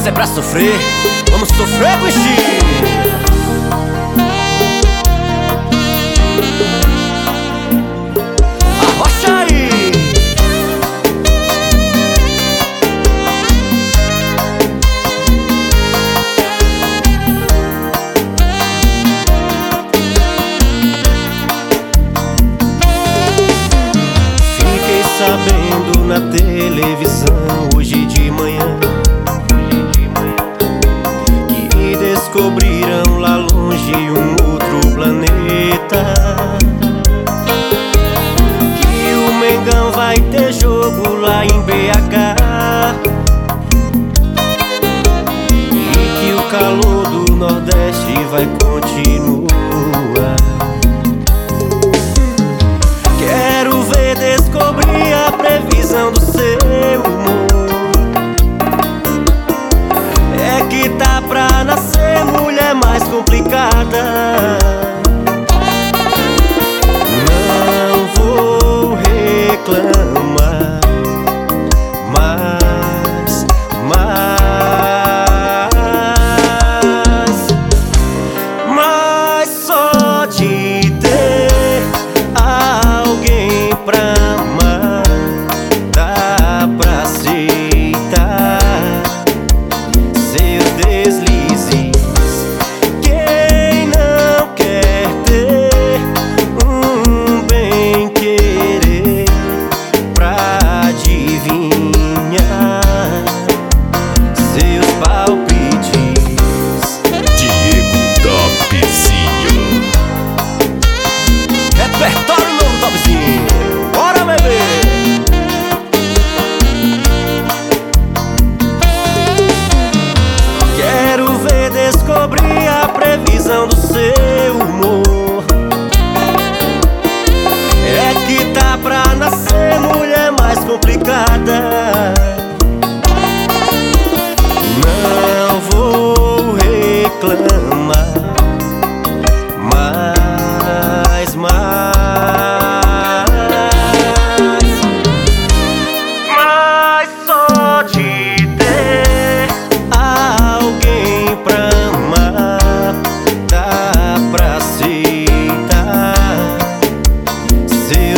é pra sofrer, vamos sofrer com estilo. Arrocha aí. Fiquei sabendo na televisão hoje de manhã que descobriram lá longe um outro planeta, que o Mengão vai ter jogo lá em BH e que o calor do Nordeste vai continuar. Quero ver descobrir a previsão do seu humor. É que tá pra nascer mulher mais complicada. Não vou reclamar, mas só de ter alguém pra amar dá pra aceitar seus deslizes. Quem não quer ter um bem querer pra adivinhar seus palpites? Diego Topzinho. Repertório novo, Topzinho. Bora, bebê! Quero ver descobrir a previsão do seu humor. É que tá pra nascer mulher mais complicada. Não vou reclamar, mas só de ter alguém pra amar dá pra aceitar seus